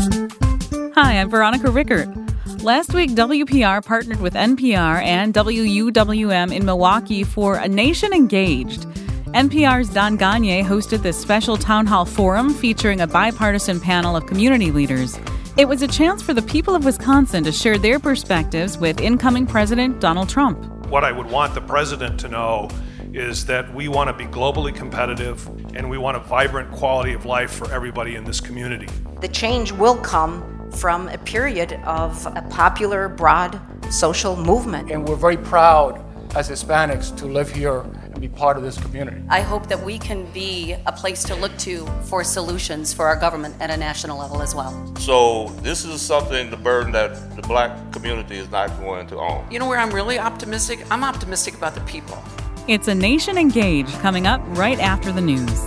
Hi, I'm Veronica Rickert. Last week, WPR partnered with NPR and WUWM in Milwaukee for A Nation Engaged. NPR's Don Gonyea hosted this special town hall forum featuring a bipartisan panel of community leaders. It was a chance for the people of Wisconsin to share their perspectives with incoming President Donald Trump. What I would want the president to know is that we want to be globally competitive and we want a vibrant quality of life for everybody in this community. The change will come from a period of a popular, broad social movement. And we're very proud as Hispanics to live here and be part of this community. I hope that we can be a place to look to for solutions for our government at a national level as well. So this is something, the burden that the black community is not going to own. You know where I'm really optimistic? I'm optimistic about the people. It's A Nation Engaged coming up right after the news.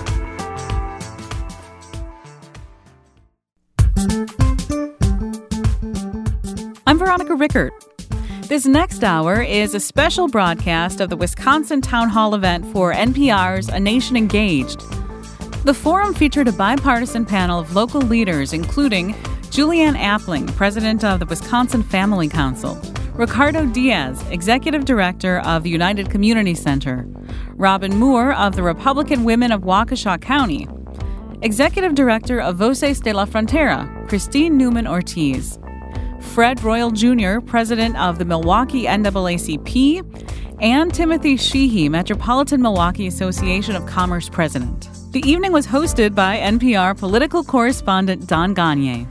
I'm Veronica Rickert. This next hour is a special broadcast of the Wisconsin Town Hall event for NPR's A Nation Engaged. The forum featured a bipartisan panel of local leaders, including Julianne Appling, president of the Wisconsin Family Council, Ricardo Diaz, executive director of the United Community Center, Robin Moore of the Republican Women of Waukesha County, executive director of Voces de la Frontera, Christine Newman Ortiz, Fred Royal Jr., president of the Milwaukee NAACP, and Timothy Sheehy, Metropolitan Milwaukee Association of Commerce president. The evening was hosted by NPR political correspondent Don Gonyea.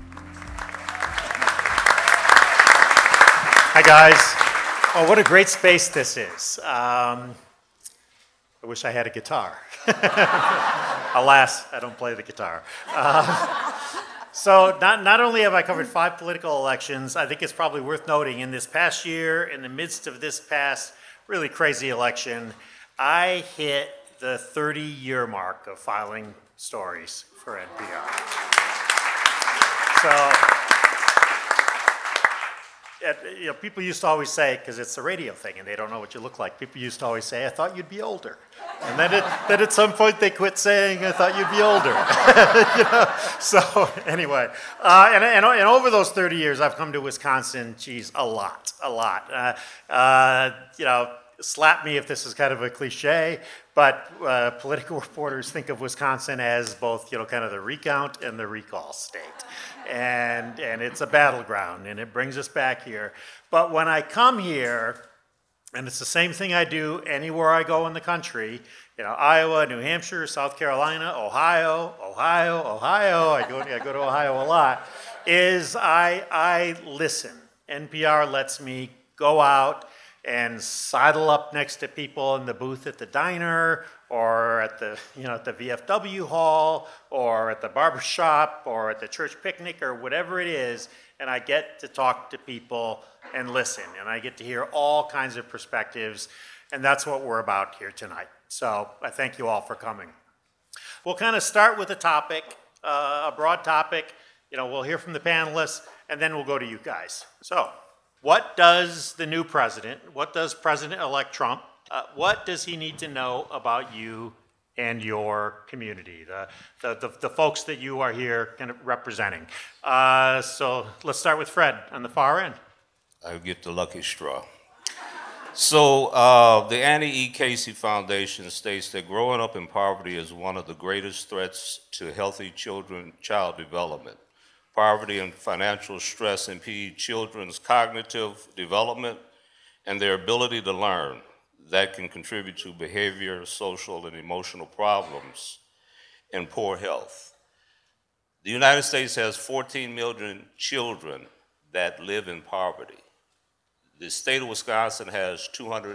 Hi, guys. Oh, what a great space this is. I wish I had a guitar. Alas, I don't play the guitar. So not only have I covered 5 political elections, I think it's probably worth noting in this past year, in the midst of this past really crazy election, I hit the 30-year mark of filing stories for NPR. People used to always say, because it's a radio thing and they don't know what you look like, people used to always say, I thought you'd be older. And then at some point they quit saying, I thought you'd be older. So anyway, and over those 30 years, I've come to Wisconsin, a lot. Slap me if this is kind of a cliche, but political reporters think of Wisconsin as both, kind of the recount and the recall state. And it's a battleground, and it brings us back here. But when I come here, and it's the same thing I do anywhere I go in the country, Iowa, New Hampshire, South Carolina, Ohio. I go to Ohio a lot. Is I listen. NPR lets me go out and sidle up next to people in the booth at the diner, or at the at the VFW hall, or at the barber shop, or at the church picnic, or whatever it is, and I get to talk to people and listen, and I get to hear all kinds of perspectives, and that's what we're about here tonight. So I thank you all for coming. We'll kind of start with a topic, a broad topic. We'll hear from the panelists, and then we'll go to you guys. So, what does the new president, what does President-elect Trump, what does he need to know about you and your community, the folks that you are here kind of representing? So let's start with Fred on the far end. I get the lucky straw. So the Annie E. Casey Foundation states that growing up in poverty is one of the greatest threats to healthy child development. Poverty and financial stress impede children's cognitive development and their ability to learn. That can contribute to behavior, social, and emotional problems and poor health. The United States has 14 million children that live in poverty. The state of Wisconsin has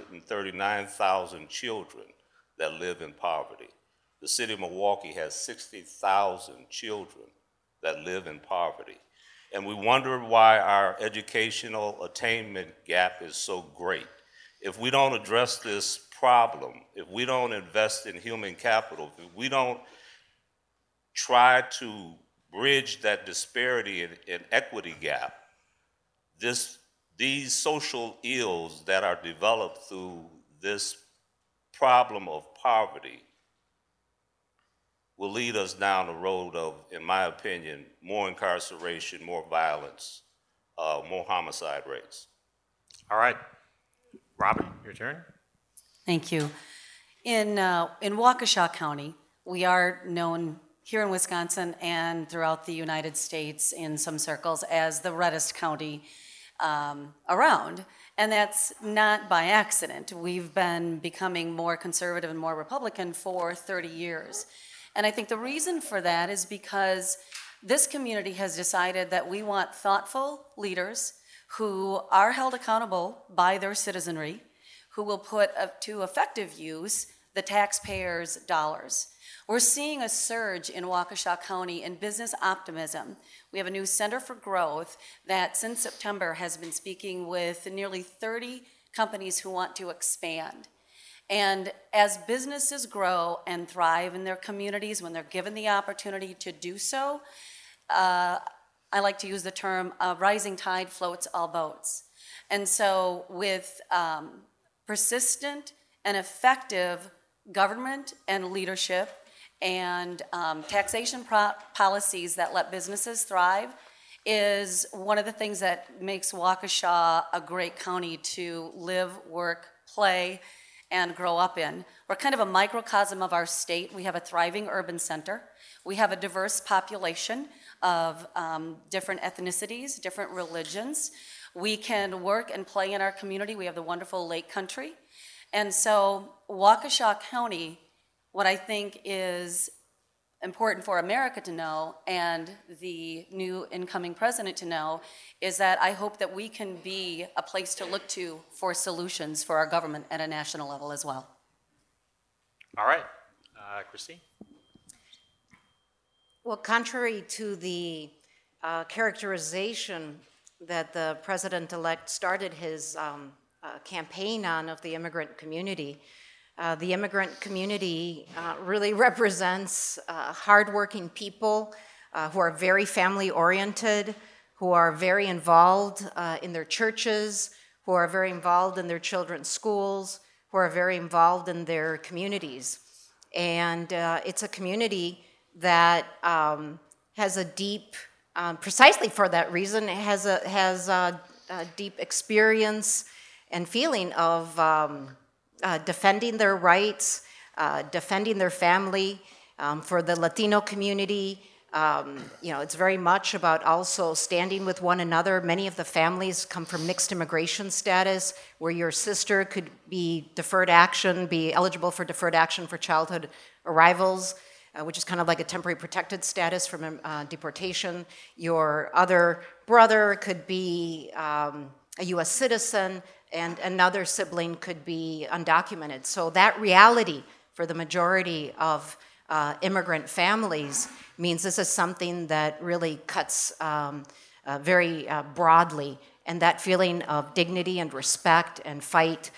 239,000 children that live in poverty. The city of Milwaukee has 60,000 children that live in poverty. And we wonder why our educational attainment gap is so great. If we don't address this problem, if we don't invest in human capital, if we don't try to bridge that disparity and equity gap, these social ills that are developed through this problem of poverty will lead us down the road of, in my opinion, more incarceration, more violence, more homicide rates. All right. Robin, your turn. Thank you. In Waukesha County, we are known here in Wisconsin and throughout the United States in some circles as the reddest county around. And that's not by accident. We've been becoming more conservative and more Republican for 30 years. And I think the reason for that is because this community has decided that we want thoughtful leaders who are held accountable by their citizenry, who will put to effective use the taxpayers' dollars. We're seeing a surge in Waukesha County in business optimism. We have a new Center for Growth that since September has been speaking with nearly 30 companies who want to expand. And as businesses grow and thrive in their communities when they're given the opportunity to do so, I like to use the term, a rising tide floats all boats. And so with persistent and effective government and leadership and taxation policies that let businesses thrive is one of the things that makes Waukesha a great county to live, work, play, and grow up in. We're kind of a microcosm of our state. We have a thriving urban center. We have a diverse population of different ethnicities, different religions. We can work and play in our community. We have the wonderful Lake Country. And so Waukesha County, what I think is important for America to know and the new incoming president to know is that I hope that we can be a place to look to for solutions for our government at a national level as well. All right. Christine? Well, contrary to the characterization that the president-elect started his campaign on of the immigrant community really represents hardworking people who are very family-oriented, who are very involved in their churches, who are very involved in their children's schools, who are very involved in their communities. And it's a community that has a deep, precisely for that reason, has a deep experience and feeling of defending their rights, defending their family. For the Latino community, it's very much about also standing with one another. Many of the families come from mixed immigration status, where your sister could be eligible for deferred action for childhood arrivals, which is kind of like a temporary protected status from deportation. Your other brother could be a U.S. citizen, and another sibling could be undocumented. So that reality for the majority of immigrant families means this is something that really cuts very broadly, and that feeling of dignity and respect and fight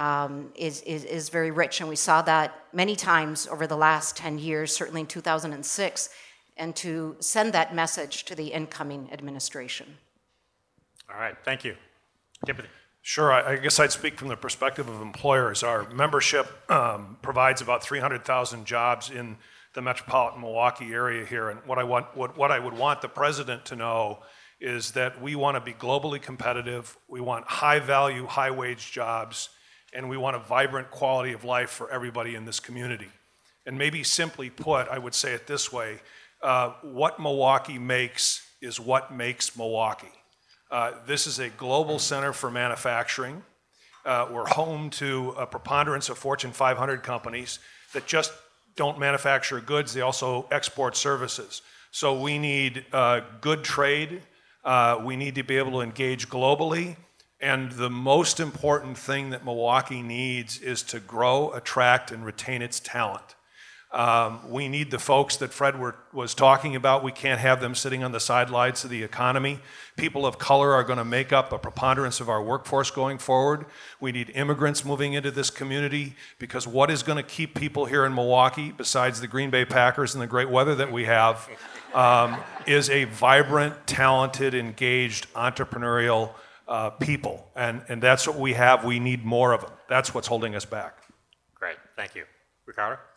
is very rich, and we saw that many times over the last 10 years, certainly in 2006, and to send that message to the incoming administration. All right, thank you. Timothy. Sure, I guess I'd speak from the perspective of employers. Our membership provides about 300,000 jobs in the metropolitan Milwaukee area here, and what I would want the president to know is that we want to be globally competitive, we want high-value, high-wage jobs, and we want a vibrant quality of life for everybody in this community. And maybe simply put, I would say it this way, what Milwaukee makes is what makes Milwaukee. This is a global center for manufacturing. We're home to a preponderance of Fortune 500 companies that just don't manufacture goods, they also export services. So we need good trade, we need to be able to engage globally, and the most important thing that Milwaukee needs is to grow, attract, and retain its talent. We need the folks that Fred was talking about. We can't have them sitting on the sidelines of the economy. People of color are going to make up a preponderance of our workforce going forward. We need immigrants moving into this community, because what is going to keep people here in Milwaukee, besides the Green Bay Packers and the great weather that we have, is a vibrant, talented, engaged, entrepreneurial people. And that's what we have. We need more of them. That's what's holding us back. Great, thank you. Ricardo?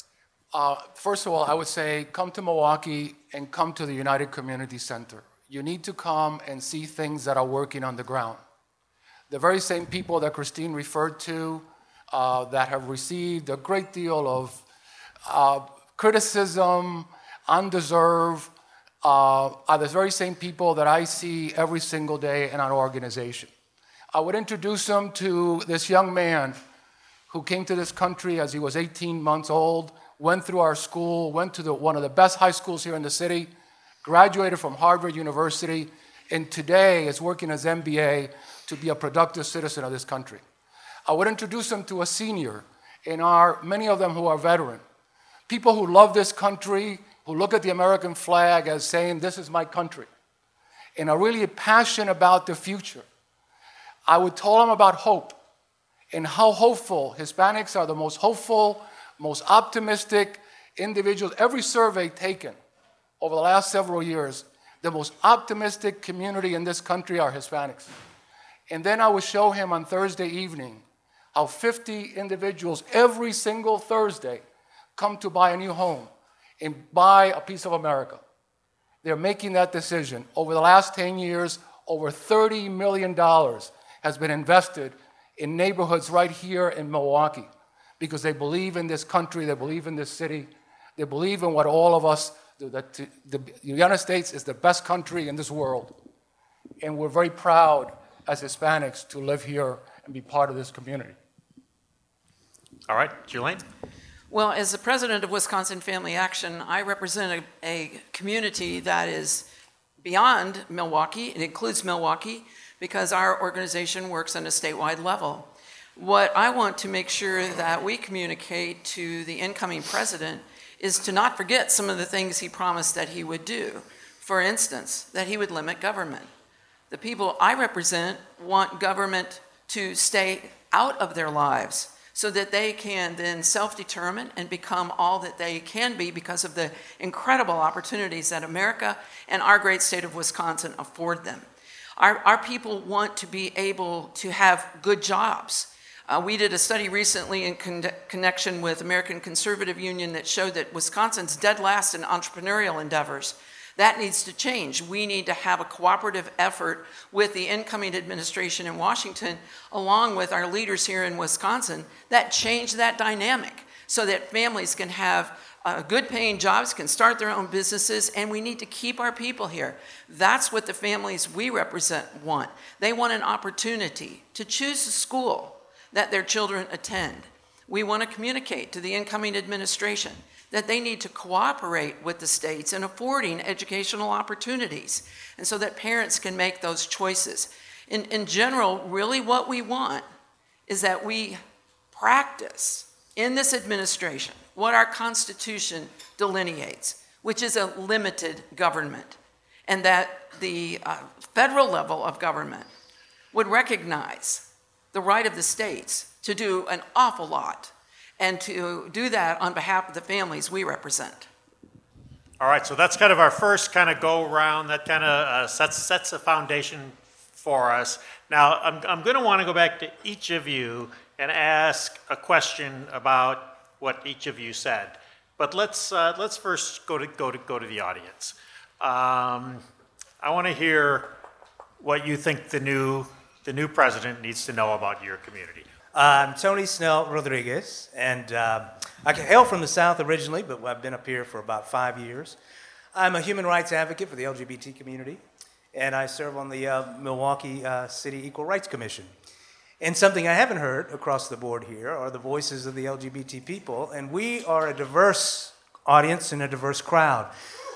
First of all, I would say come to Milwaukee and come to the United Community Center. You need to come and see things that are working on the ground. The very same people that Christine referred to that have received a great deal of criticism, undeserved, are the very same people that I see every single day in our organization. I would introduce them to this young man who came to this country as he was 18 months old, went through our school, went to one of the best high schools here in the city, graduated from Harvard University, and today is working as MBA to be a productive citizen of this country. I would introduce them to a senior, and many of them who are veteran, people who love this country, who look at the American flag as saying, this is my country, and are really passionate about the future. I would tell them about hope and how hopeful. Hispanics are the most hopeful, most optimistic individuals. Every survey taken over the last several years, the most optimistic community in this country are Hispanics. And then I would show him on Thursday evening how 50 individuals every single Thursday come to buy a new home and buy a piece of America. They're making that decision. Over the last 10 years, over $30 million has been invested in neighborhoods right here in Milwaukee because they believe in this country, they believe in this city, they believe in what all of us do, that the United States is the best country in this world. And we're very proud as Hispanics to live here and be part of this community. All right, Julaine? Well, as the president of Wisconsin Family Action, I represent a community that is beyond Milwaukee. It includes Milwaukee because our organization works on a statewide level. What I want to make sure that we communicate to the incoming president is to not forget some of the things he promised that he would do. For instance, that he would limit government. The people I represent want government to stay out of their lives so that they can then self-determine and become all that they can be because of the incredible opportunities that America and our great state of Wisconsin afford them. Our people want to be able to have good jobs. We did a study recently in connection with American Conservative Union that showed that Wisconsin's dead last in entrepreneurial endeavors. That needs to change. We need to have a cooperative effort with the incoming administration in Washington, along with our leaders here in Wisconsin, that change that dynamic so that families can have good paying jobs, can start their own businesses, and we need to keep our people here. That's what the families we represent want. They want an opportunity to choose a school that their children attend. We want to communicate to the incoming administration that they need to cooperate with the states in affording educational opportunities, and so that parents can make those choices. In general, really what we want is that we practice in this administration what our Constitution delineates, which is a limited government, and that the federal level of government would recognize the right of the states to do an awful lot, and to do that on behalf of the families we represent. All right, so that's kind of our first kind of go around. That kind of sets a foundation for us. Now, I'm going to want to go back to each of you and ask a question about what each of you said. But let's first go to the audience. I want to hear what you think the new president needs to know about your community. I'm Tony Snell Rodriguez, and I hail from the South originally, but I've been up here for about 5 years. I'm a human rights advocate for the LGBT community, and I serve on the Milwaukee City Equal Rights Commission. And something I haven't heard across the board here are the voices of the LGBT people, and we are a diverse audience and a diverse crowd.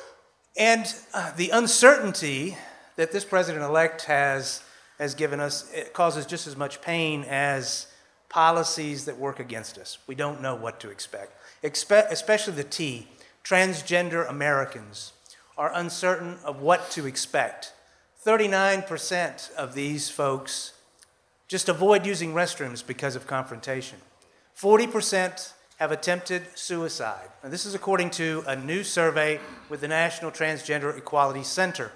And the uncertainty that this president-elect has given us, it causes just as much pain as policies that work against us. We don't know what to expect, especially the T. Transgender Americans are uncertain of what to expect. 39% of these folks just avoid using restrooms because of confrontation. 40% have attempted suicide. Now, this is according to a new survey with the National Transgender Equality Center.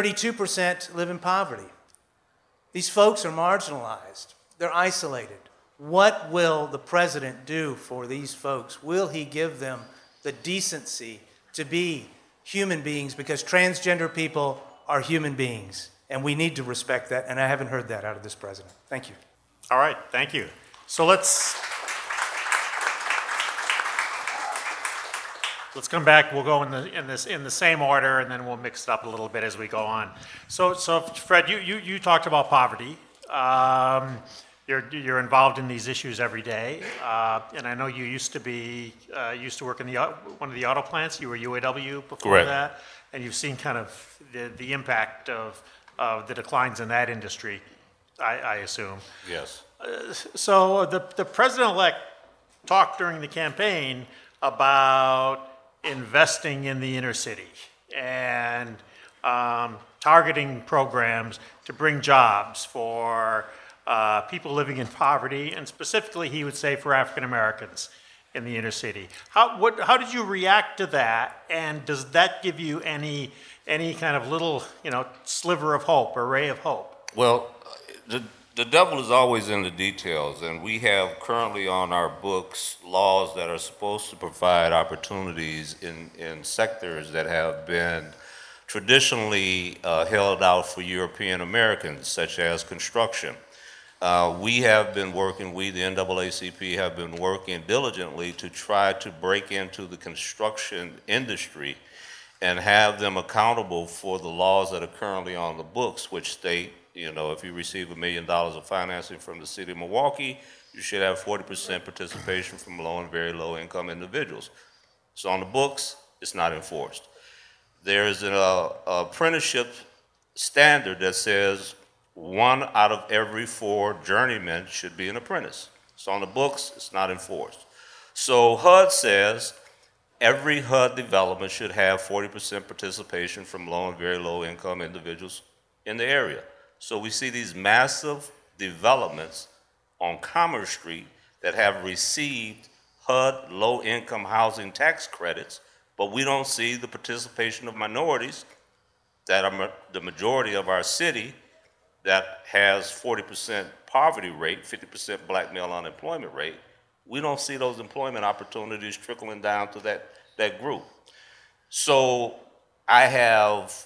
32% live in poverty. These folks are marginalized. They're isolated. What will the president do for these folks? Will he give them the decency to be human beings? Because transgender people are human beings, and we need to respect that, and I haven't heard that out of this president. Thank you. All right, thank you. So let's come back. We'll go in the same order, and then we'll mix it up a little bit as we go on. So Fred, you talked about poverty. You're involved in these issues every day, and I know you used to work in one of the auto plants. You were UAW before Correct. that, and you've seen kind of the impact of the declines in that industry, I assume. Yes. So the president-elect talked during the campaign about investing in the inner city and targeting programs to bring jobs for people living in poverty, and specifically, he would say, for African Americans in the inner city. How did you react to that, and does that give you any kind of little sliver of hope or ray of hope? Well, the devil is always in the details, and we have currently on our books laws that are supposed to provide opportunities in sectors that have been traditionally held out for European Americans, such as construction. We have been working, the NAACP have been working diligently to try to break into the construction industry and have them accountable for the laws that are currently on the books, which state, if you receive $1 million of financing from the city of Milwaukee, you should have 40% participation from low and very low income individuals. So on the books, it's not enforced. There is an apprenticeship standard that says 1 out of every 4 journeymen should be an apprentice. So on the books, it's not enforced. So HUD says every HUD development should have 40% participation from low and very low income individuals in the area. So we see these massive developments on Commerce Street that have received HUD low income housing tax credits, but we don't see the participation of minorities that are the majority of our city that has 40% poverty rate, 50% black male unemployment rate. We don't see those employment opportunities trickling down to that group. So I have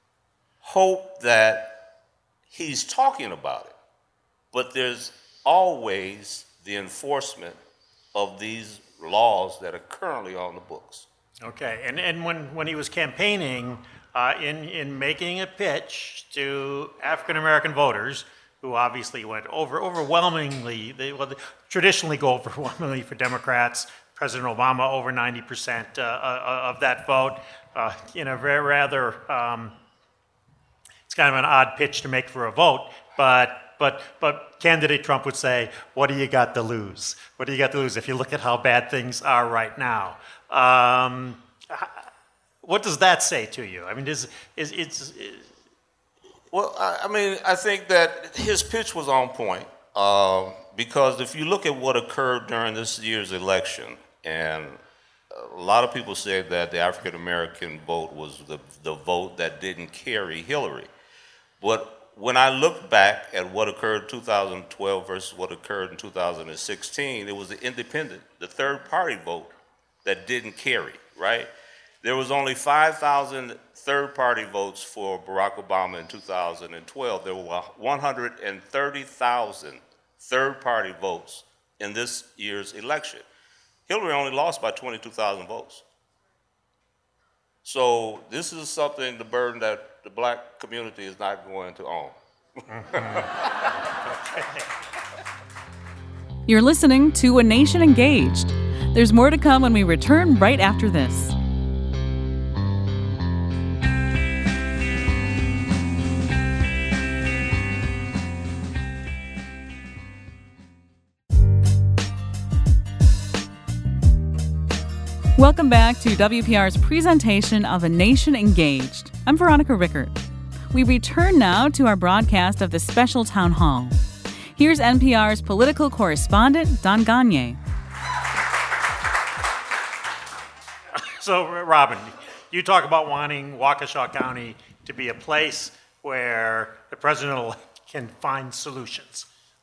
hope that he's talking about it, but there's always the enforcement of these laws that are currently on the books. Okay, and when he was campaigning, in making a pitch to African American voters, who obviously went overwhelmingly, they traditionally go overwhelmingly for Democrats. President Obama over 90% of that vote. Very rather, it's kind of an odd pitch to make for a vote, but candidate Trump would say, "What do you got to lose? What do you got to lose if you look at how bad things are right now?" What does that say to you? I mean, Well, I think that his pitch was on point because if you look at what occurred during this year's election, and a lot of people said that the African American vote was the vote that didn't carry Hillary. But when I look back at what occurred in 2012 versus what occurred in 2016, it was the independent, the third party vote that didn't carry, right? There was only 5,000 third-party votes for Barack Obama in 2012. There were 130,000 third-party votes in this year's election. Hillary only lost by 22,000 votes. So this is something, the burden that the black community is not going to own. You're listening to A Nation Engaged. There's more to come when we return right after this. Welcome back to WPR's presentation of A Nation Engaged. I'm Veronica Rickert. We return now to our broadcast of the special town hall. Here's NPR's political correspondent, Don Gagné. So, Robin, you talk about wanting Waukesha County to be a place where the president can find solutions.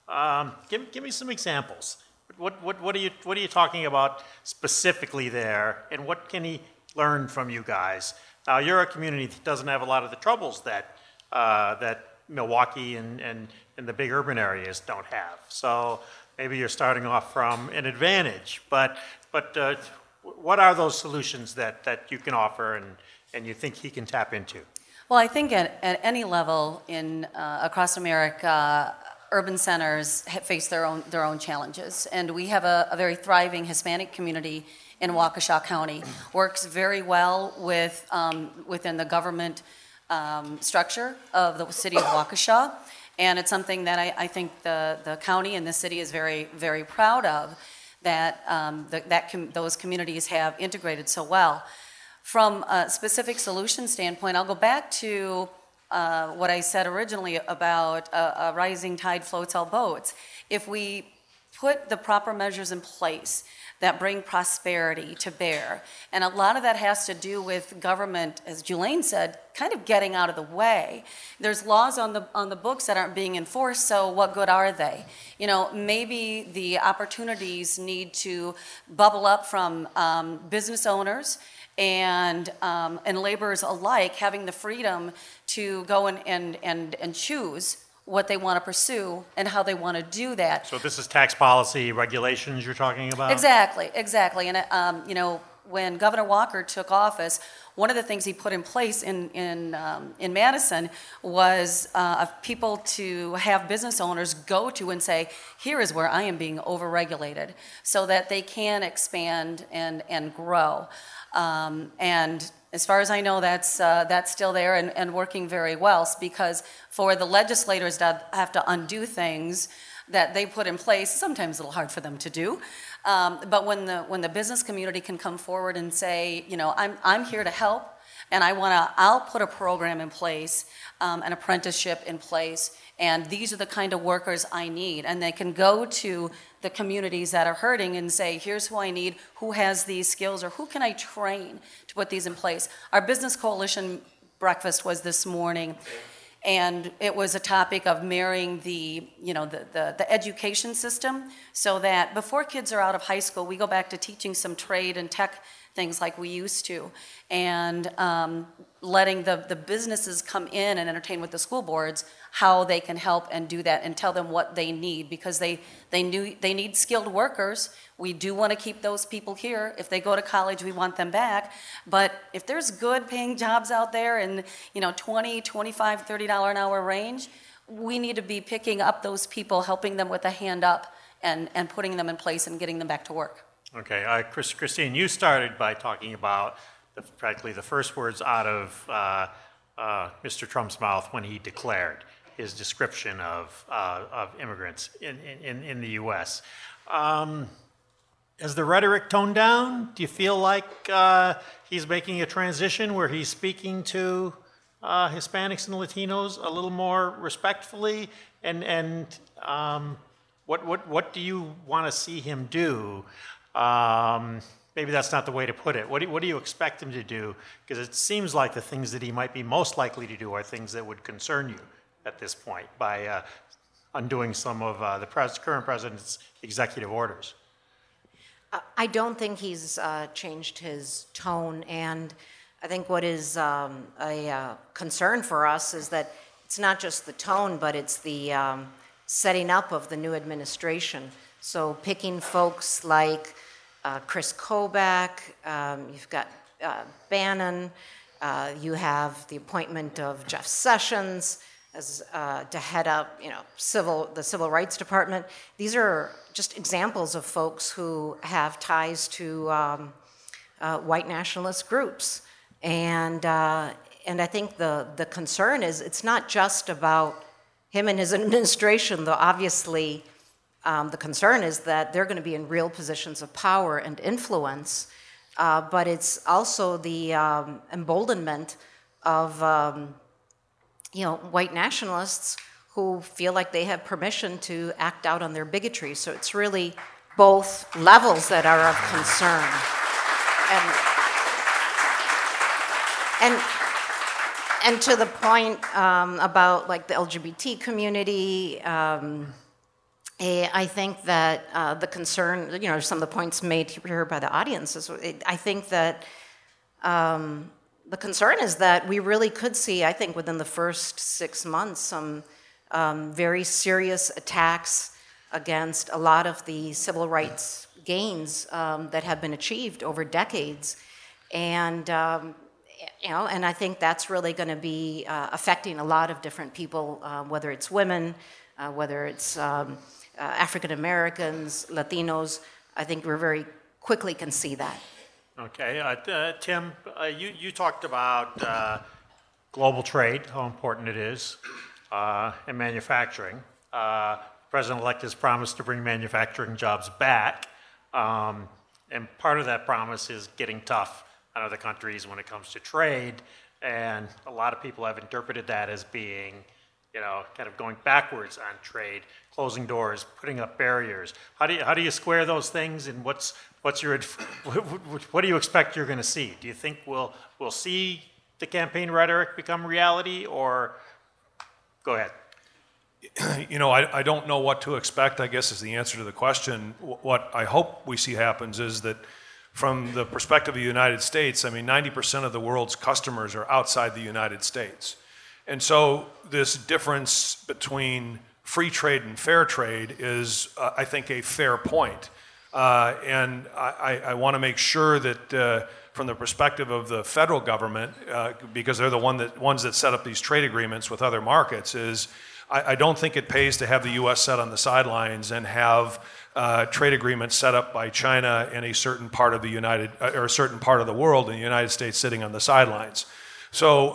Give me some examples. What are you talking about specifically there, and what can he learn from you guys? Now, you're a community that doesn't have a lot of the troubles that Milwaukee and the big urban areas don't have. So maybe you're starting off from an advantage. But what are those solutions that you can offer and you think he can tap into? Well, I think at any level in across America, urban centers face their own challenges, and we have a very thriving Hispanic community in Waukesha County. Works very well with within the government structure of the city of Waukesha, and it's something that I think the county and the city is very, very proud of, that those communities have integrated so well. From a specific solution standpoint, I'll go back to what I said originally about a rising tide floats all boats. If we put the proper measures in place that bring prosperity to bear, and a lot of that has to do with government, as Julaine said, kind of getting out of the way. There's laws on the books that aren't being enforced, so what good are they? You know, maybe the opportunities need to bubble up from business owners and laborers alike, having the freedom to go and choose what they want to pursue and how they want to do that. So this is tax policy regulations you're talking about? Exactly. And you know, when Governor Walker took office, one of the things he put in place in Madison was people to have business owners go to and say, here is where I am being overregulated, so that they can expand and grow. And as far as I know, that's still there and working very well, because for the legislators that have to undo things that they put in place, sometimes it's a little hard for them to do. But when the business community can come forward and say, you know, I'm here to help, and I'll put a program in place, an apprenticeship in place, and these are the kind of workers I need, and they can go to the communities that are hurting and say, here's who I need, who has these skills, or who can I train to put these in place. Our business coalition breakfast was this morning, and it was a topic of marrying the education system, so that before kids are out of high school, we go back to teaching some trade and tech things like we used to, and letting the businesses come in and entertain with the school boards how they can help and do that, and tell them what they need, because they need skilled workers. We do want to keep those people here. If they go to college, we want them back. But if there's good paying jobs out there in $20, $25, $30 an hour range, we need to be picking up those people, helping them with a hand up, and putting them in place and getting them back to work. Okay, Christine, you started by talking about practically the first words out of Mr. Trump's mouth when he declared his description of immigrants in the U.S. Has the rhetoric toned down? Do you feel like he's making a transition where he's speaking to Hispanics and Latinos a little more respectfully? And what do you want to see him do? Maybe that's not the way to put it. What do you expect him to do? Because it seems like the things that he might be most likely to do are things that would concern you at this point, by undoing some of the current president's executive orders. I don't think he's changed his tone, and I think what is a concern for us is that it's not just the tone, but it's the setting up of the new administration. So picking folks like Chris Kobach, you've got Bannon, you have the appointment of Jeff Sessions as to head up, the Civil Rights Department. These are just examples of folks who have ties to white nationalist groups, and I think the concern is it's not just about him and his administration, though obviously the concern is that they're going to be in real positions of power and influence, but it's also the emboldenment of white nationalists who feel like they have permission to act out on their bigotry. So it's really both levels that are of concern. And to the point about like the LGBT community, I think that the concern, some of the points made here by the audience, I think that the concern is that we really could see, I think, within the first 6 months, some very serious attacks against a lot of the civil rights gains that have been achieved over decades. And, and I think that's really going to be affecting a lot of different people, whether it's women, whether it's African Americans, Latinos. I think we're very quickly can see that. Okay, Tim, you talked about global trade, how important it is, and manufacturing. President-elect has promised to bring manufacturing jobs back, and part of that promise is getting tough on other countries when it comes to trade, and a lot of people have interpreted that as being, kind of going backwards on trade, closing doors, putting up barriers. How do you square those things, and what do you expect you're going to see? Do you think we'll see the campaign rhetoric become reality, or go ahead? I don't know what to expect, I guess, is the answer to the question. What I hope we see happens is that from the perspective of the United States, 90% of the world's customers are outside the United States. And so this difference between free trade and fair trade is, I think, a fair point. And I want to make sure that from the perspective of the federal government, because they're the ones that set up these trade agreements with other markets, is I don't think it pays to have the U.S. sit on the sidelines and have trade agreements set up by China and a certain part of a certain part of the world, and the United States sitting on the sidelines. So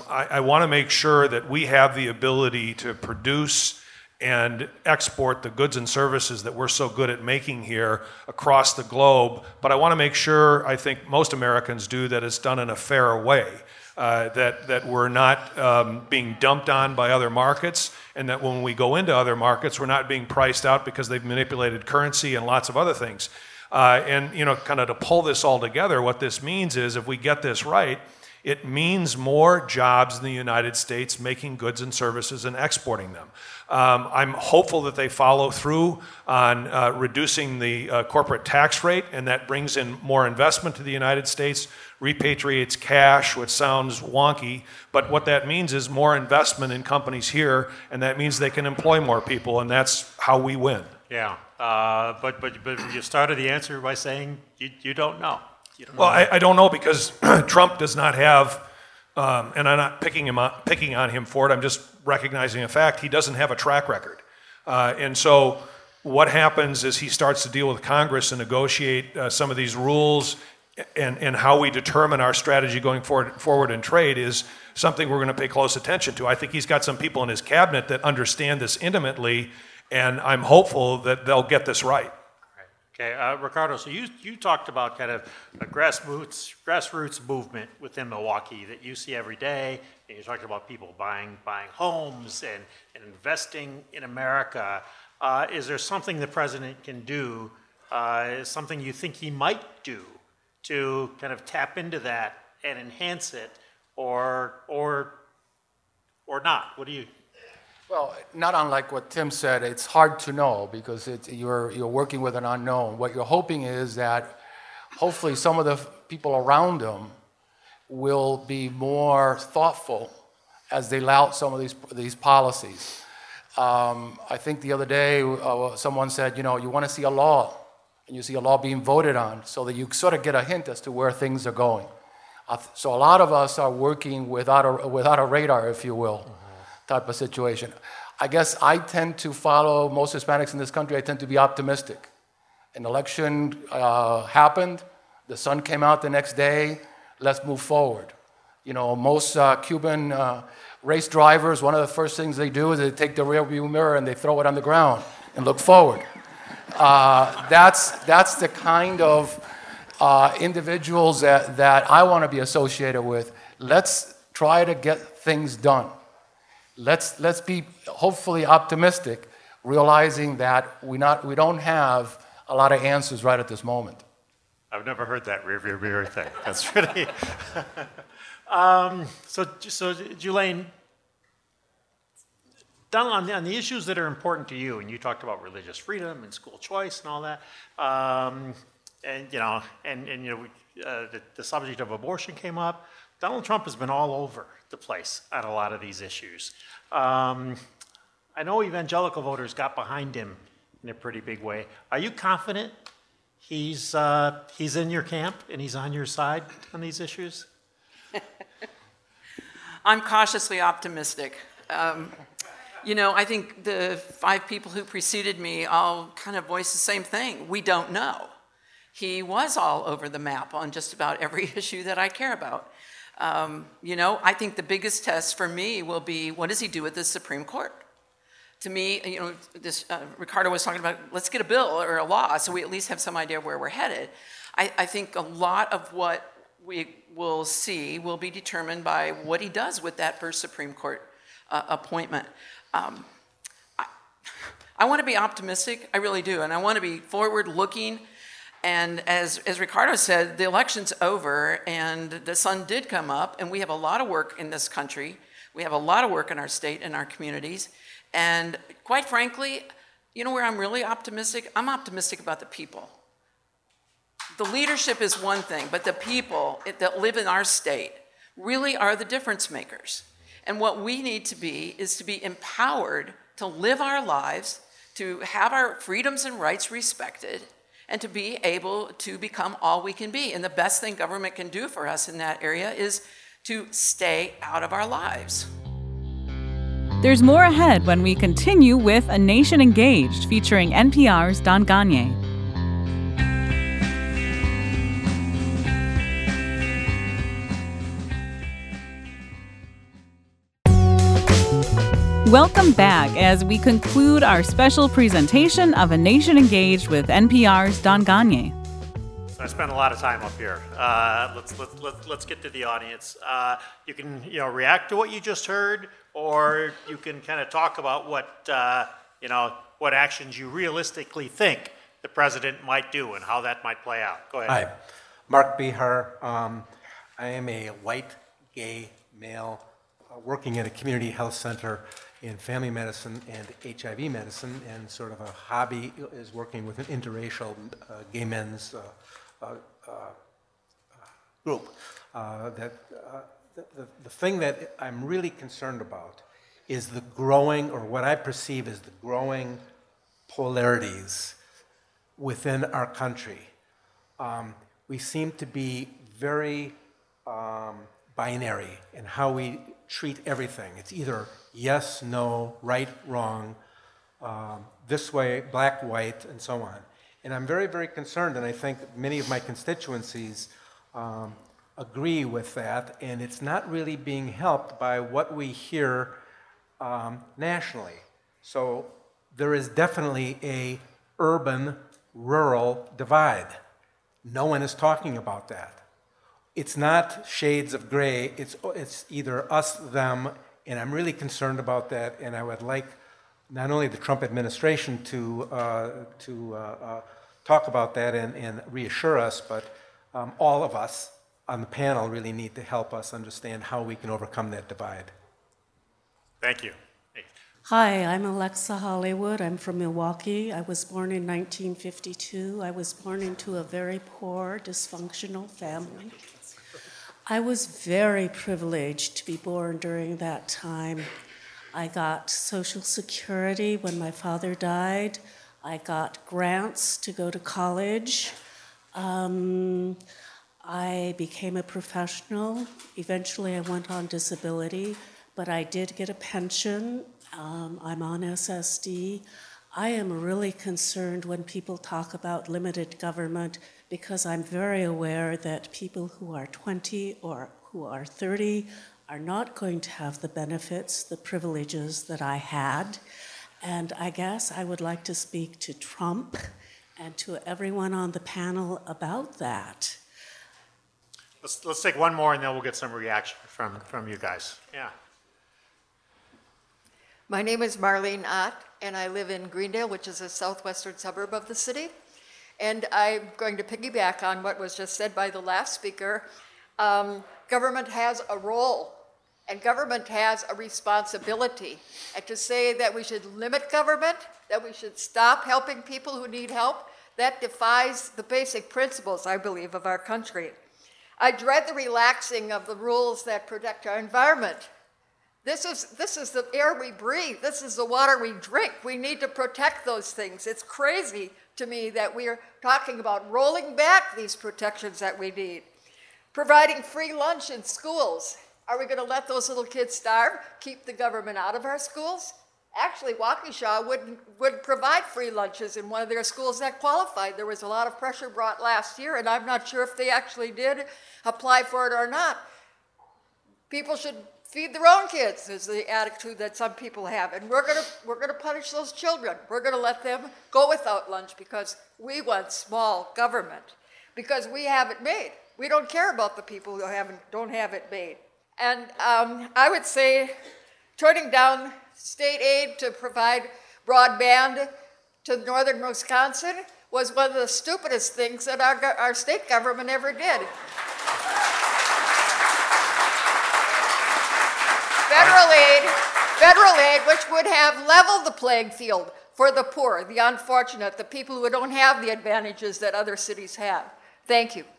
I want to make sure that we have the ability to produce and export the goods and services that we're so good at making here across the globe. But I want to make sure, I think most Americans do, that it's done in a fair way, that we're not being dumped on by other markets, and that when we go into other markets, we're not being priced out because they've manipulated currency and lots of other things. And kind of to pull this all together, what this means is if we get this right, it means more jobs in the United States making goods and services and exporting them. I'm hopeful that they follow through on reducing the corporate tax rate, and that brings in more investment to the United States, repatriates cash, which sounds wonky, but what that means is more investment in companies here, and that means they can employ more people, and that's how we win. Yeah, but you started the answer by saying you don't know. Well, I don't know, because Trump does not have, and I'm not picking on him for it, I'm just recognizing a fact, he doesn't have a track record. And so what happens is he starts to deal with Congress and negotiate some of these rules, and how we determine our strategy going forward in trade is something we're going to pay close attention to. I think he's got some people in his cabinet that understand this intimately, and I'm hopeful that they'll get this right. Okay, Ricardo, so you talked about kind of a grassroots movement within Milwaukee that you see every day, and you talked about people buying homes and investing in America. Is there something the president can do, something you think he might do to kind of tap into that and enhance it, or not? What do you? Well, not unlike what Tim said, it's hard to know because you're working with an unknown. What you're hoping is that hopefully some of the people around him will be more thoughtful as they lay out some of these policies. I think the other day someone said, you want to see a law, and you see a law being voted on so that you sort of get a hint as to where things are going. So a lot of us are working without a radar, if you will. Type of situation. I guess I tend to follow most Hispanics in this country. I tend to be optimistic. An election happened, the sun came out the next day, let's move forward. Most Cuban race drivers, one of the first things they do is they take the rearview mirror and they throw it on the ground and look forward. That's the kind of individuals that I want to be associated with. Let's try to get things done. Let's be hopefully optimistic, realizing that we don't have a lot of answers right at this moment. I've never heard that rearview mirror thing. That's really. So Julaine, Donald, on the issues that are important to you, and you talked about religious freedom and school choice and all that, the subject of abortion came up. Donald Trump has been all over the place on a lot of these issues. I know evangelical voters got behind him in a pretty big way. Are you confident he's in your camp and he's on your side on these issues? I'm cautiously optimistic. I think the 5 people who preceded me all kind of voiced the same thing. We don't know. He was all over the map on just about every issue that I care about. I think the biggest test for me will be, what does he do with the Supreme Court? To me, Ricardo was talking about, let's get a bill or a law so we at least have some idea where we're headed. I think a lot of what we will see will be determined by what he does with that first Supreme Court appointment. I want to be optimistic, I really do, and I want to be forward-looking. And as Ricardo said, the election's over, and the sun did come up, and we have a lot of work in this country. We have a lot of work in our state and our communities. And quite frankly, where I'm really optimistic? I'm optimistic about the people. The leadership is one thing, but the people that live in our state really are the difference makers. And what we need to be is to be empowered to live our lives, to have our freedoms and rights respected, and to be able to become all we can be. And the best thing government can do for us in that area is to stay out of our lives. There's more ahead when we continue with A Nation Engaged, featuring NPR's Don Gonyea. Welcome back as we conclude our special presentation of A Nation Engaged with NPR's Don Gonyea. So I spent a lot of time up here. Let's get to the audience. You can react to what you just heard, or you can kind of talk about what actions you realistically think the president might do and how that might play out. Go ahead. Hi, Mark Bihar. I am a white, gay male working at a community health center in family medicine and HIV medicine, and sort of a hobby is working with an interracial gay men's group. The thing that I'm really concerned about is the growing, or what I perceive as the growing polarities within our country. We seem to be very binary in how we treat everything. It's either yes, no, right, wrong, this way, black, white, and so on. And I'm very, very concerned, and I think many of my constituencies agree with that, and it's not really being helped by what we hear nationally. So there is definitely a urban-rural divide. No one is talking about that. It's not shades of gray, it's either us, them, and I'm really concerned about that, and I would like not only the Trump administration to talk about that and reassure us, but all of us on the panel really need to help us understand how we can overcome that divide. Thank you. Hi, I'm Alexa Hollywood. I'm from Milwaukee. I was born in 1952. I was born into a very poor, dysfunctional family. I was very privileged to be born during that time. I got Social Security when my father died. I got grants to go to college. I became a professional. Eventually, I went on disability, but I did get a pension. I'm on SSD. I am really concerned when people talk about limited government, because I'm very aware that people who are 20 or who are 30 are not going to have the benefits, the privileges that I had. And I guess I would like to speak to Trump and to everyone on the panel about that. Let's take one more, and then we'll get some reaction from you guys. Yeah. My name is Marlene Ott, and I live in Greendale, which is a southwestern suburb of the city. And I'm going to piggyback on what was just said by the last speaker. Government has a role And government has a responsibility. And to say that we should limit government, that we should stop helping people who need help, that defies the basic principles, I believe, of our country. I dread the relaxing of the rules that protect our environment. This is the air we breathe. This is the water we drink. We need to protect those things. It's crazy to me that we are talking about rolling back these protections that we need. Providing free lunch in schools. Are we going to let those little kids starve? Keep the government out of our schools? Actually, Waukesha would provide free lunches in one of their schools that qualified. There was a lot of pressure brought last year, and I'm not sure if they actually did apply for it or not. People should feed their own kids, is the attitude that some people have. And we're gonna punish those children. We're gonna let them go without lunch because we want small government, because we have it made. We don't care about the people who don't have it made. And I would say turning down state aid to provide broadband to northern Wisconsin was one of the stupidest things that our state government ever did. Federal aid, which would have leveled the playing field for the poor, the unfortunate, the people who don't have the advantages that other cities have. Thank you.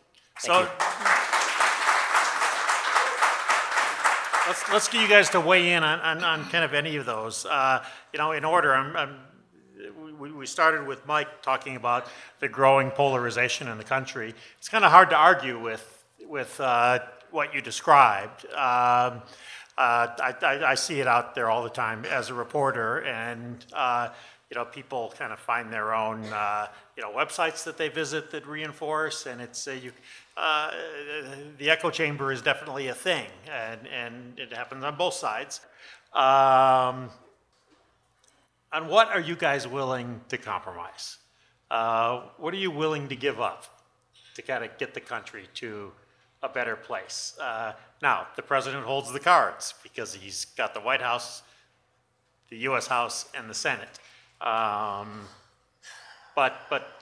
Let's get you guys to weigh in on kind of any of those. In order, we started with Mike talking about the growing polarization in the country. It's kind of hard to argue with what you described. I see it out there all the time as a reporter, and people kind of find their own websites that they visit that reinforce, and it's the echo chamber is definitely a thing, and it happens on both sides. On what are you guys willing to compromise? What are you willing to give up to kind of get the country to a better place? Now, the president holds the cards because he's got the White House, the U.S. House, and the Senate. But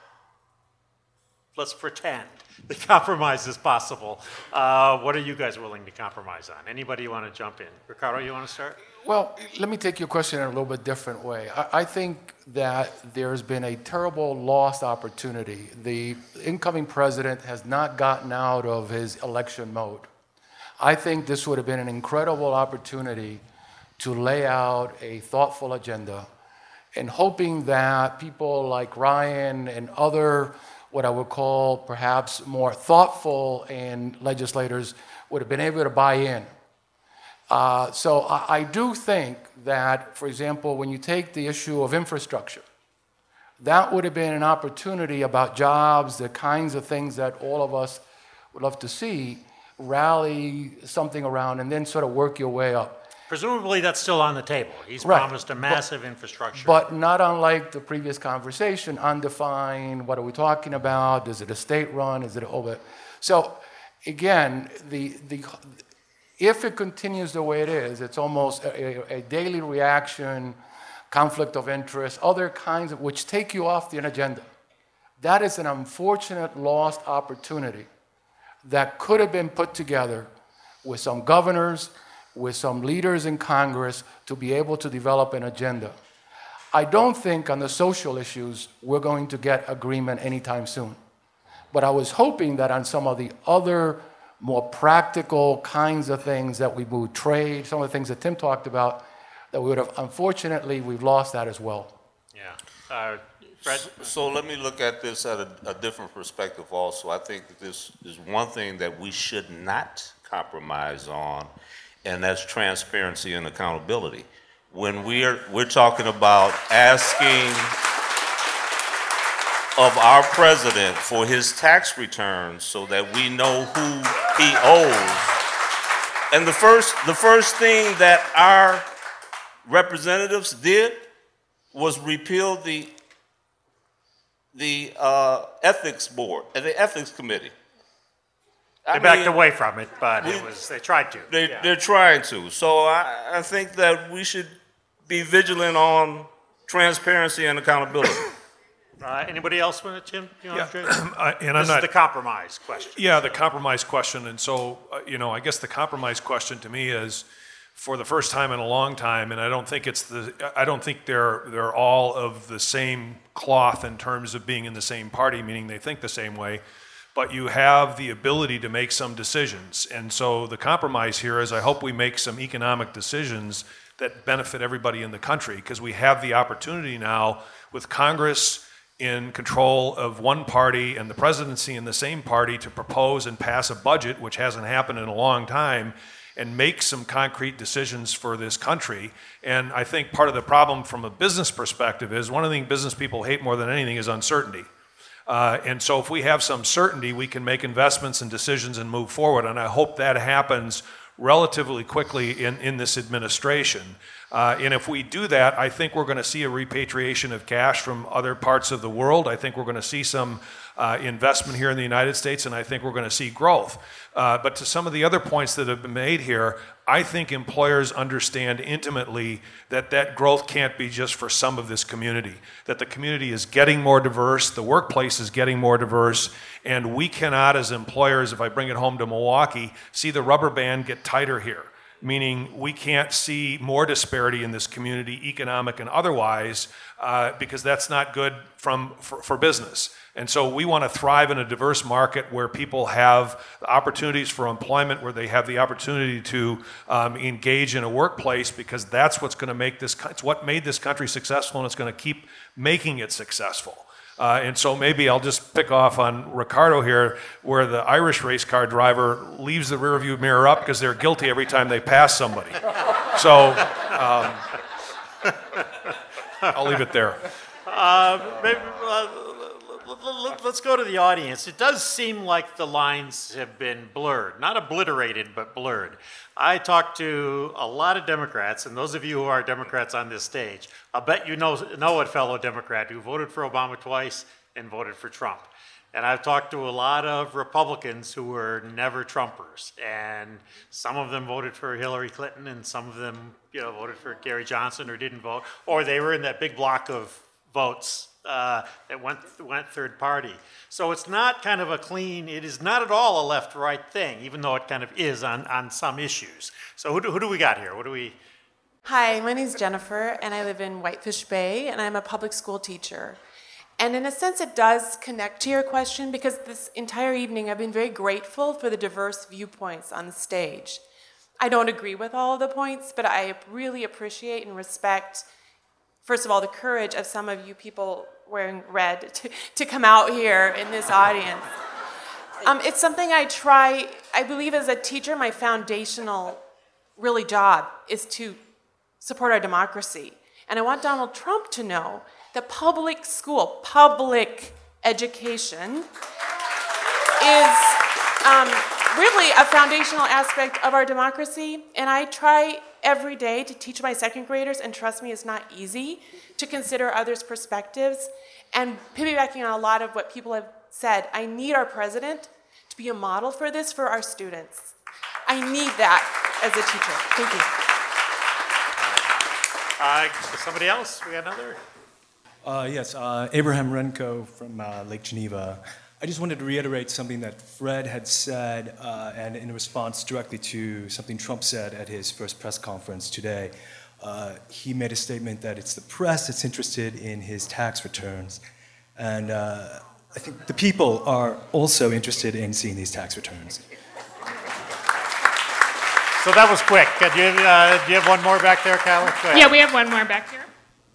let's pretend the compromise is possible. What are you guys willing to compromise on? Anybody want to jump in? Ricardo, you want to start? Well, let me take your question in a little bit different way. I think that there's been a terrible lost opportunity. The incoming president has not gotten out of his election mode. I think this would have been an incredible opportunity to lay out a thoughtful agenda, and hoping that people like Ryan and other, what I would call perhaps more thoughtful and legislators would have been able to buy in. So I do think that, for example, when you take the issue of infrastructure, that would have been an opportunity about jobs, the kinds of things that all of us would love to see, rally something around and then sort of work your way up. Presumably that's still on the table. He's Right. promised a massive infrastructure. But not unlike the previous conversation, undefined, what are we talking about? Is it a state run? Is it over? So again, if it continues the way it is, it's almost a daily reaction, conflict of interest, other kinds of, which take you off the agenda. That is an unfortunate lost opportunity that could have been put together with some governors, with some leaders in Congress to be able to develop an agenda. I don't think on the social issues we're going to get agreement anytime soon. But I was hoping that on some of the other more practical kinds of things that we would trade, some of the things that Tim talked about, that we would have, unfortunately, we've lost that as well. Yeah. Fred? So let me look at this at a different perspective also. I think that this is one thing that we should not compromise on, and that's transparency and accountability. When we're talking about asking of our president for his tax returns so that we know who he owes. And the first thing that our representatives did was repeal the ethics board and the ethics committee. They backed away from it, but they tried to. They're trying to. So I think that we should be vigilant on transparency and accountability. Anybody else want to, Tim? And this is the compromise question. Yeah, the compromise question. And so, I guess the compromise question to me is, for the first time in a long time, and I don't think they're all of the same cloth in terms of being in the same party, meaning they think the same way, but you have the ability to make some decisions. And so the compromise here is I hope we make some economic decisions that benefit everybody in the country, because we have the opportunity now with Congress in control of one party and the presidency in the same party to propose and pass a budget, which hasn't happened in a long time, and make some concrete decisions for this country. And I think part of the problem from a business perspective is one of the things business people hate more than anything is uncertainty. And so if we have some certainty, we can make investments and decisions and move forward. And I hope that happens relatively quickly in this administration. And if we do that, I think we're going to see a repatriation of cash from other parts of the world. I think we're going to see some investment here in the United States, and I think we're going to see growth. But to some of the other points that have been made here, I think employers understand intimately that that growth can't be just for some of this community, that the community is getting more diverse, the workplace is getting more diverse, and we cannot, as employers, if I bring it home to Milwaukee, see the rubber band get tighter here. Meaning we can't see more disparity in this community, economic and otherwise, because that's not good for business. And so we want to thrive in a diverse market where people have opportunities for employment, where they have the opportunity to engage in a workplace, because that's what's going to make it's what made this country successful, and it's going to keep making it successful. And so maybe I'll just pick off on Ricardo here, where the Irish race car driver leaves the rearview mirror up because they're guilty every time they pass somebody. So I'll leave it there. Let's go to the audience. It does seem like the lines have been blurred, not obliterated, but blurred. I talked to a lot of Democrats, and those of you who are Democrats on this stage, I'll bet you know a fellow Democrat who voted for Obama twice and voted for Trump. And I've talked to a lot of Republicans who were never Trumpers, and some of them voted for Hillary Clinton, and some of them, voted for Gary Johnson or didn't vote, or they were in that big block of votes that went third party. So it's not kind of it is not at all a left-right thing, even though it kind of is on some issues. So who do we got here? Hi, my name is Jennifer, and I live in Whitefish Bay, and I'm a public school teacher. And in a sense, it does connect to your question, because this entire evening I've been very grateful for the diverse viewpoints on the stage. I don't agree with all of the points, but I really appreciate and respect, first of all, the courage of some of you people wearing red to come out here in this audience. It's something I believe as a teacher, my foundational really job is to support our democracy. And I want Donald Trump to know that public education is really a foundational aspect of our democracy. And I try every day to teach my second graders, and trust me, it's not easy to consider others' perspectives. And piggybacking on a lot of what people have said, I need our president to be a model for this for our students. I need that as a teacher. Thank you. Somebody else? We got another? Yes, Abraham Renko from Lake Geneva. I just wanted to reiterate something that Fred had said, and in response directly to something Trump said at his first press conference today. He made a statement that it's the press that's interested in his tax returns. And I think the people are also interested in seeing these tax returns. So that was quick. Do you have one more back there, Kyla? Yeah, we have one more back here.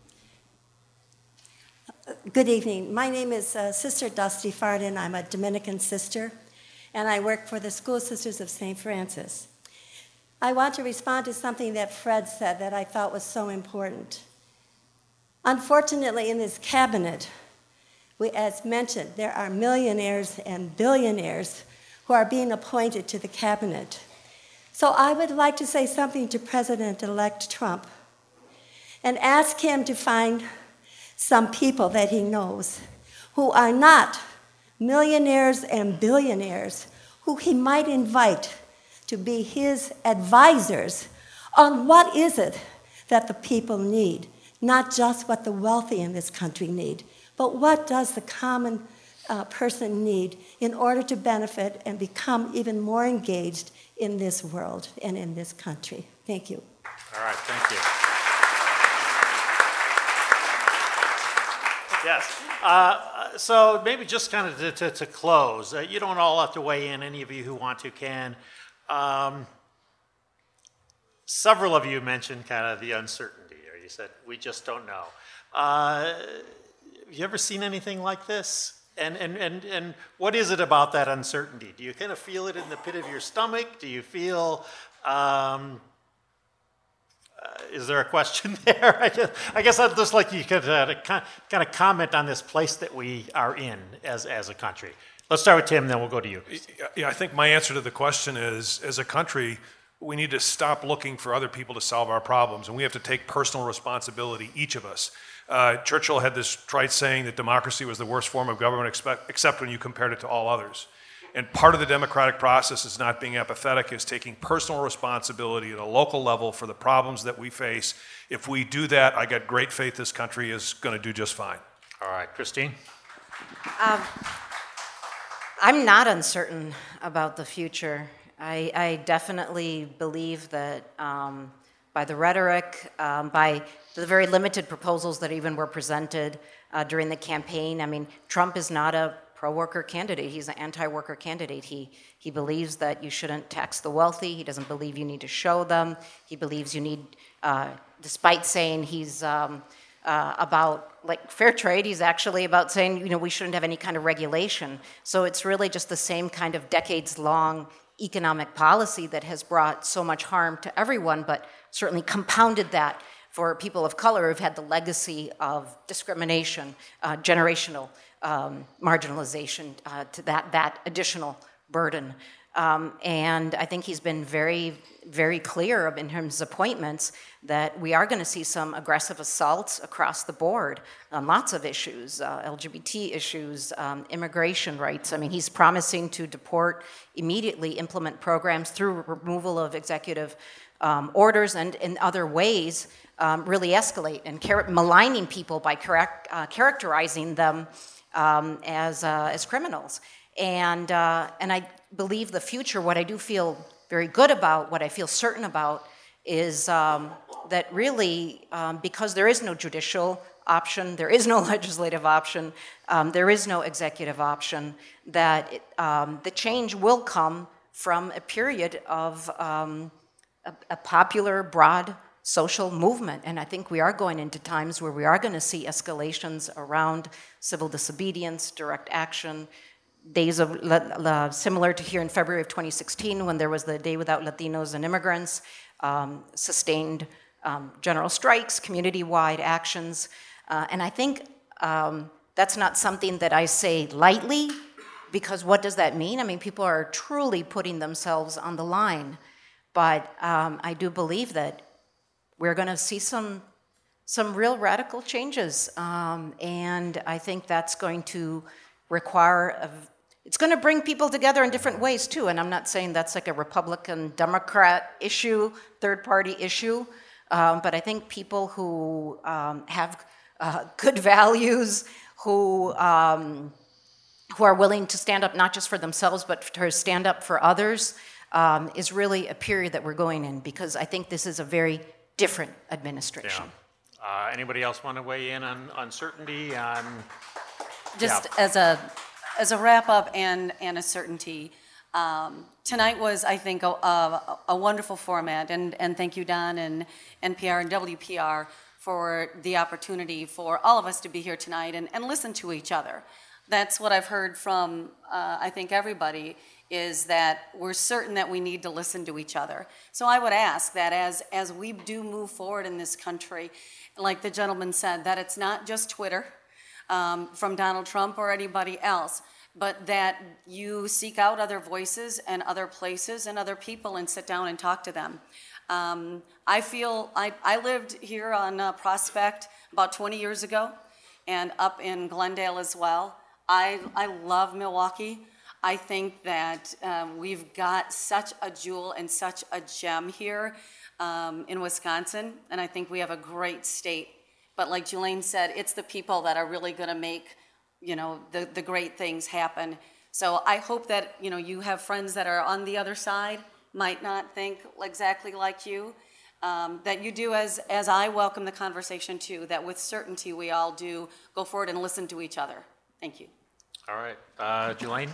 Good evening. My name is Sister Dusty Fardin. I'm a Dominican sister, and I work for the School Sisters of St. Francis. I want to respond to something that Fred said that I thought was so important. Unfortunately, in this cabinet, as mentioned, there are millionaires and billionaires who are being appointed to the cabinet. So I would like to say something to President-elect Trump and ask him to find some people that he knows who are not millionaires and billionaires, who he might invite to be his advisors on what is it that the people need, not just what the wealthy in this country need, but what does the common person need in order to benefit and become even more engaged in this world and in this country. Thank you. All right, thank you. Yes. So maybe just kind of to close, you don't all have to weigh in. Any of you who want to can. Several of you mentioned kind of the uncertainty, or you said, we just don't know. Have you ever seen anything like this? And what is it about that uncertainty? Do you kind of feel it in the pit of your stomach? Do you feel, is there a question there? I guess I'd just like you could kind of comment on this place that we are in as a country. Let's start with Tim, then we'll go to you. Yeah, I think my answer to the question is, as a country, we need to stop looking for other people to solve our problems, and we have to take personal responsibility, each of us. Churchill had this trite saying that democracy was the worst form of government except when you compared it to all others. And part of the democratic process is not being apathetic, is taking personal responsibility at a local level for the problems that we face. If we do that, I got great faith this country is going to do just fine. All right, Christine? I'm not uncertain about the future. I definitely believe that by the rhetoric, by the very limited proposals that even were presented during the campaign, I mean, Trump is not a pro-worker candidate. He's an anti-worker candidate. He believes that you shouldn't tax the wealthy. He doesn't believe you need to show them. He believes you need, despite saying he's about like fair trade, he's actually about saying, we shouldn't have any kind of regulation. So it's really just the same kind of decades-long economic policy that has brought so much harm to everyone, but certainly compounded that for people of color who've had the legacy of discrimination, generational marginalization, to that additional burden. And I think he's been very, very clear in terms of appointments that we are going to see some aggressive assaults across the board on lots of issues, LGBT issues, immigration rights. I mean, he's promising to deport, immediately implement programs through removal of executive orders and in other ways really escalate and maligning people by characterizing them as criminals. And I believe the future, what I do feel very good about, what I feel certain about, is that really, because there is no judicial option, there is no legislative option, there is no executive option, that the change will come from a period of a popular, broad social movement. And I think we are going into times where we are going to see escalations around civil disobedience, direct action, days of similar to here in February of 2016 when there was the Day Without Latinos and Immigrants, sustained general strikes, community-wide actions. And I think that's not something that I say lightly, because what does that mean? I mean, people are truly putting themselves on the line. But I do believe that we're going to see some real radical changes. And I think that's going to require it's going to bring people together in different ways too. And I'm not saying that's like a Republican Democrat issue, third party issue, but I think people who have good values, who are willing to stand up not just for themselves, but to stand up for others, is really a period that we're going in, because I think this is a very different administration. Yeah. Anybody else want to weigh in on uncertainty? Just as a wrap up and a certainty, tonight was, I think, a wonderful format, and thank you, Don, and NPR and WPR for the opportunity for all of us to be here tonight and listen to each other. That's what I've heard from, I think, everybody, is that we're certain that we need to listen to each other. So I would ask that as we do move forward in this country, like the gentleman said, that it's not just Twitter from Donald Trump or anybody else, but that you seek out other voices and other places and other people and sit down and talk to them. I feel, I lived here on Prospect about 20 years ago and up in Glendale as well. I love Milwaukee. I think that we've got such a jewel and such a gem here in Wisconsin, and I think we have a great state. But like Jelaine said, it's the people that are really going to make, the great things happen. So I hope that, you have friends that are on the other side, might not think exactly like you, that you do as I welcome the conversation too, that with certainty we all do go forward and listen to each other. Thank you. All right. Jelaine?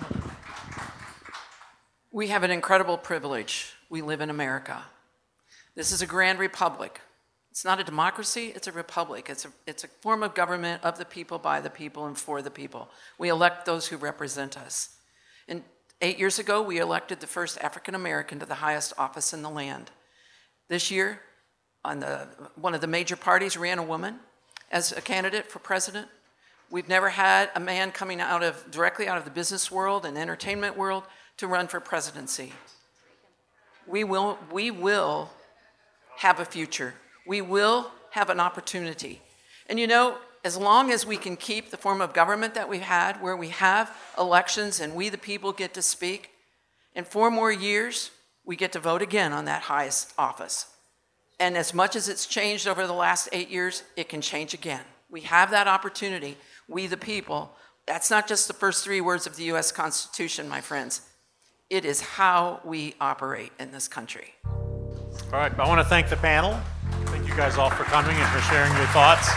We have an incredible privilege. We live in America. This is a grand republic. It's not a democracy, it's a republic. It's a form of government of the people, by the people, and for the people. We elect those who represent us. And 8 years ago, we elected the first African American to the highest office in the land. This year, one of the major parties ran a woman as a candidate for president. We've never had a man coming directly out of the business world and entertainment world to run for presidency. We will have a future. We will have an opportunity. And you know, as long as we can keep the form of government that we've had, where we have elections and we the people get to speak, in 4 more years, we get to vote again on that highest office. And as much as it's changed over the last 8 years, it can change again. We have that opportunity, we the people. That's not just the first 3 words of the U.S. Constitution, my friends. It is how we operate in this country. All right, I want to thank the panel. Thank you guys all for coming and for sharing your thoughts.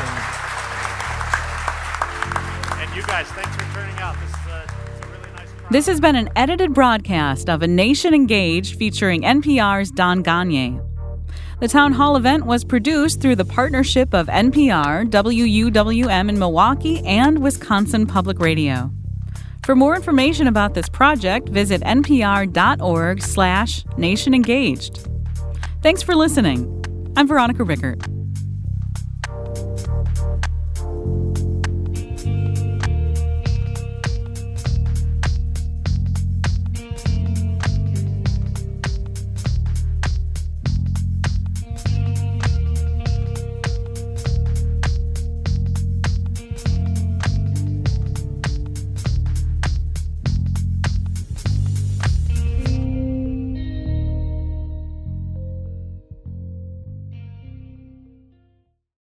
And you guys, thanks for turning out. This is a really nice crowd. This has been an edited broadcast of A Nation Engaged featuring NPR's Don Gagne. The town hall event was produced through the partnership of NPR, WUWM in Milwaukee, and Wisconsin Public Radio. For more information about this project, visit npr.org/nationengaged. Thanks for listening. I'm Veronica Rickert.